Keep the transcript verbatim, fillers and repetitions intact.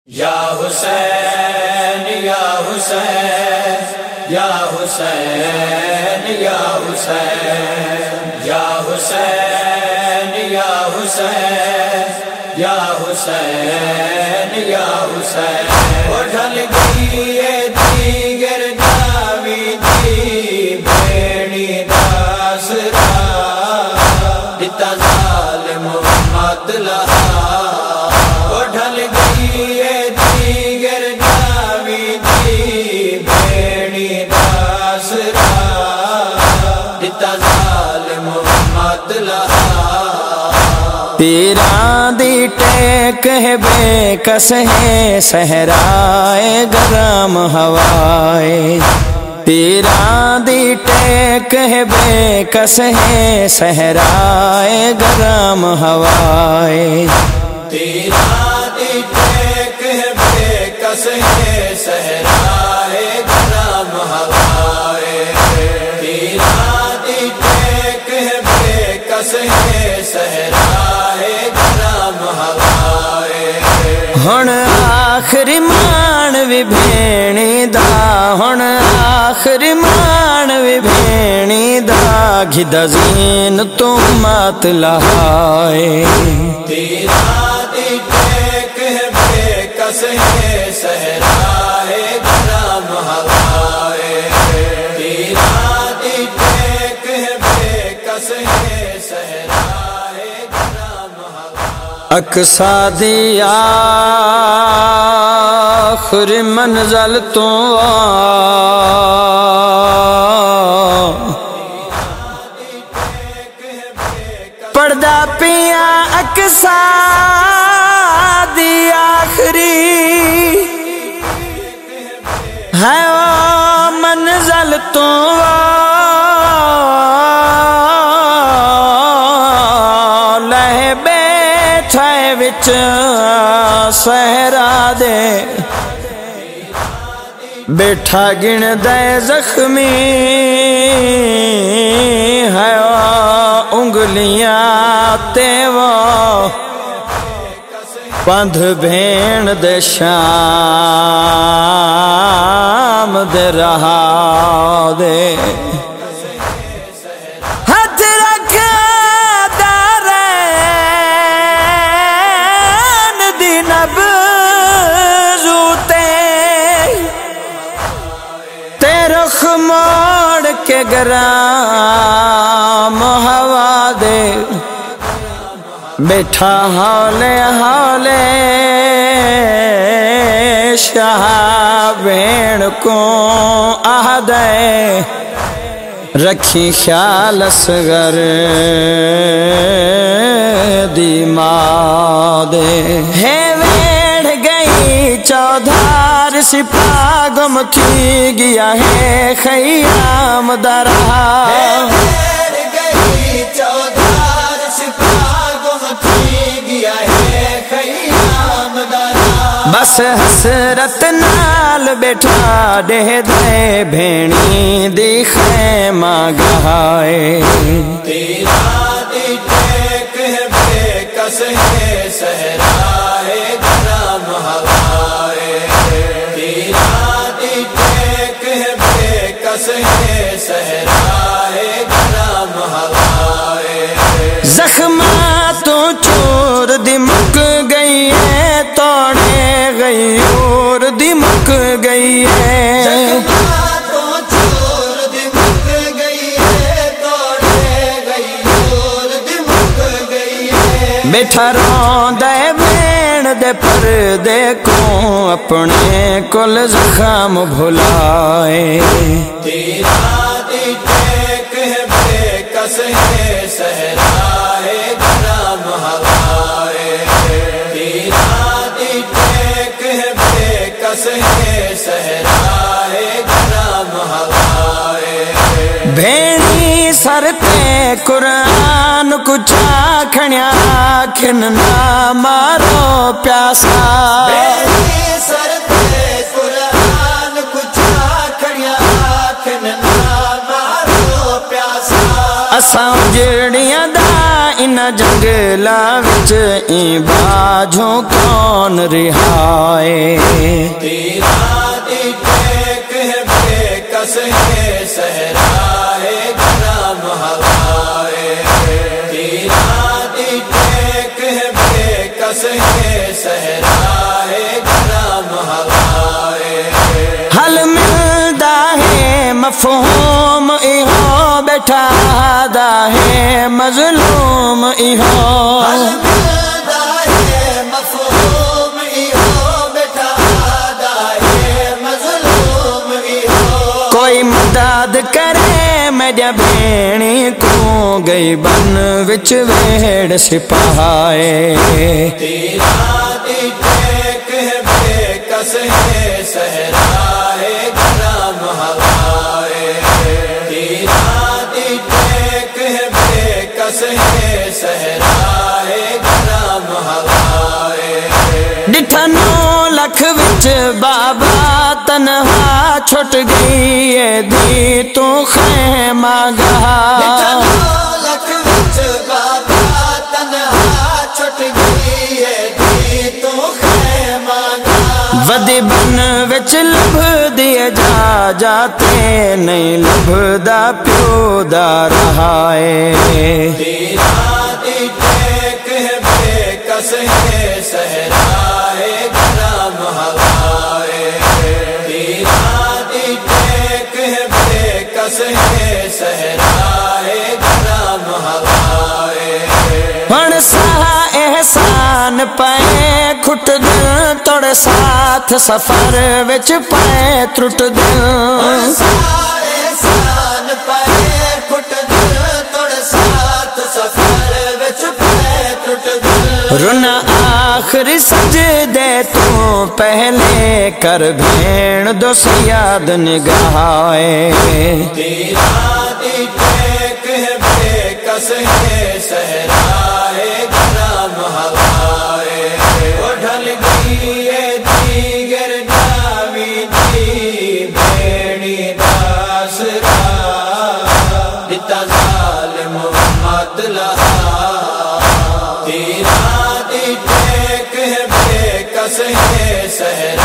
یا حسین یا حسین یا حسین یا حسین یا حسین یا حسین یا حسین یا حسین وہ ڈھل گئی یہ دیگر جاوی دی بھیڑی داسرا دتا ظالم مت لہا وہ ڈھل گئی یہ دیگر جاوی دی بھیڑی داسرا دتا ظالم مت لہا پیران دی ٹیک ہے بے کس ہے صحرائے گرم ہوائے پیران دی ٹیک ہے بے کس ہے صحرائے گرم ہوائے تیرا دی ٹیک ہے بے کس ہے صحرائے گرم ہوائے تیرا دی ٹیک ہے بے کس ہے صحرائے گرم ہوائے ہن آخری مان وی بھیڑی دا ہن آخری مان وی بھیڑی دا گھد زین تو مت لہائے تیرا دی ٹیک ہے بے کس ہے صحرائے گرم ہوائے تیرا دی ٹیک ہے بے کس ہے صحرائے گرم ہوائے اقصا دی آخری منزل تو پردہ پیا اقصا دی آخری ہے وہ منزل تو لہ بیٹھا وچ صحرا دے بیٹھا گن دے زخمی ہے وہ انگلیاں تے وہ پندھ بھین دے شام دے رہا دے ہاتھ رکھ دارین دی نبض تے تے رخ موڑ کے گرام ہوا دے بیٹھا ہولے ہولے شاہ بین کو آدھے رکھی خیال اصغر دی ماں دے ہے ویڑ گئی چودھار سپاہ گم تھی گیا ہے خیام درہا بس حسرت نال بیٹھا دے دے بھیڑی دی خیمہ گہائے تیرا دی ٹیک ہے بے کس ہے صحرائے گرم ہوائے تیرا دی ٹیک ہے بے کس ہے صحرائے گرم ہوائے زخمات تو چور دی مک گئی ہے توڑے گئی اور دی مک گئی ہے تو چور دی مک گئی ہے توڑے گئی اور دی مک گئی ہے بیٹھا روندے بین دے پردے کو اپنے کل زخم بھلائے تیرا دی ٹیک ہے بے کس ہے صحرائے گرم ہوائے تیرا دی ٹیک ہے بے کس ہے صحرائے گرم ہوائے بھیڑی سر تے قرآن کچھ آکھنیا آکھن نہ مارو پیاسا بھیڑی سر تے قرآن کچھ آکھنیا آکھن نہ مارو پیاسا اساں جڑیاں دا ان جنگلا وچ ای باجھوں کون رہائے تیرا دی ٹیک ہے بے کس ہے صحرا ہے گرم ہوائے تیرا دی ٹیک ہے بے کس ہے صحرا ہے گرم ہوائے حل ملدا ہے مفہوم ایہو بیٹھا دا ہے مظلوم ایہو حل ملدا ہے مفہوم ایہو بیٹھا دا ہے مظلوم ایہو کوئی مدد کرے میڈیا بھیڑی کو گئی بن وچ ویڑ سپاہے تیرا دی ٹیک ہے بے کس ہے صحرا ہے گرم ہوائے تیرا دی ٹیک ہے بے کس ہے صحرا ہے گرم ہوائے ڈٹھا نو لکھ وچ بابا تنہا چھٹ گئی ہے دی تو خیمہ گاہ لکھ وچ بابا تنہا چھٹ گئی ہے دی تو خیمہ گاہ ودی بن وچ لبھ دیے جا جاتے نہیں لبھدا پیو دا رہا ہے تیرا دی ٹیک ہے بے کس ہے صحرا ہے گرم ہوائے تیرا دی ٹیک ہے بے کس ہے صحرا ہے گرم ہوائے ہن سا احسان پائے کھٹ دل توڑ ساتھ سفر وچ پائے ترٹ دل سارے سان پائے کھٹ دل توڑ ساتھ سفر وچ پائے ٹوٹ دل رنا آخری سجدے تو پہلے کر بھین دو سیاد نگاہے تیرا دی ٹیک ہے بے کس ہے صحرا ہے گرم ہوائے وہ ڈھل گئی ہے دیگر جاوی دی بھیڑی داسرا دتا ظالم مت لہا تیرا دی ٹیک ہے بے کس ہے صحرا